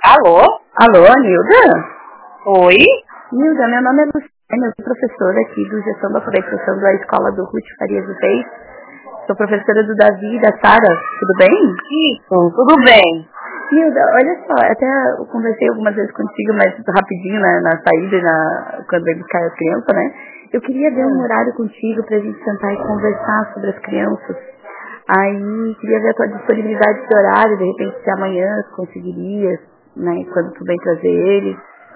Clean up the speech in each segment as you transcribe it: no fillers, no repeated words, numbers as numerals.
Alô? Alô, Nilda? Oi? Nilda, meu nome é Luciana, eu sou professora aqui do Gestão da Alfabetização da Escola do Ruth Farias do Reis. Sou professora do Davi e da Sara, tudo bem? Isso, tudo bem. Nilda, olha só, até eu conversei algumas vezes contigo, mas rapidinho na saída e quando eu buscar as crianças, né? Eu queria ver um horário contigo pra gente sentar e conversar sobre as crianças. Aí, queria ver a tua disponibilidade de horário, de repente, se amanhã tu conseguirias, né, quando tu vem trazer eles.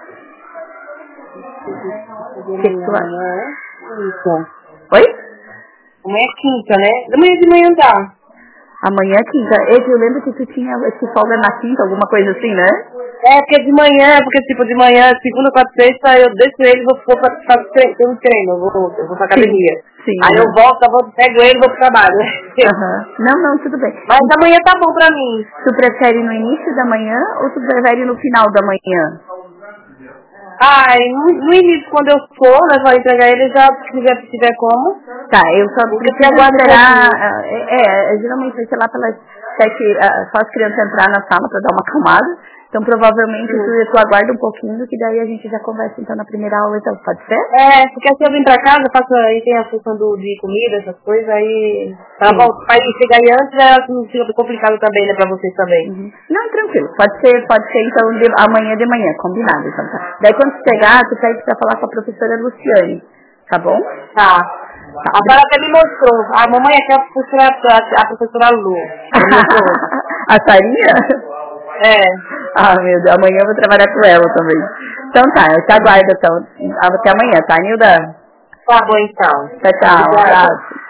O que tu acha? Isso. Oi? Amanhã é quinta, né? Amanhã de manhã dá. Amanhã, quinta. Eu lembro que tu tinha esse folga na quinta, alguma coisa assim, né? É, porque de manhã, segunda, quarta, sexta, eu deixo ele e vou fazer treino, eu vou pra academia. Sim. Aí eu volto, pego ele e vou pro trabalho. Não, tudo bem. Mas amanhã tá bom pra mim. Tu prefere no início da manhã ou tu prefere no final da manhã? Ai, no início, quando eu for, né, vou entregar ele já, se tiver como. Tá, eu só Porque preciso aguarda esperar, geralmente vai ser lá pelas 7, só as crianças entrar na sala pra dar uma acalmada. Então provavelmente tu aguarda um pouquinho, que daí a gente já conversa então na primeira aula, então pode ser? É, porque assim eu vim pra casa, aí tem a função de comida, essas coisas, aí pra ir chegar aí antes já fica complicado também, né, pra vocês também. Uhum. Não, tranquilo, pode ser então amanhã de manhã, combinado então, tá? Daí quando tu chegar, tu pede pra falar com a professora Luciane, tá bom? Tá. A senhora até me mostrou, a mamãe é a professora Lu. A Sarinha? É. Ah, meu Deus, amanhã eu vou trabalhar com ela também. Então tá, eu te aguardo então. Até amanhã, tá, Nilda? Tá bom então. Tchau, Obrigada. abraço.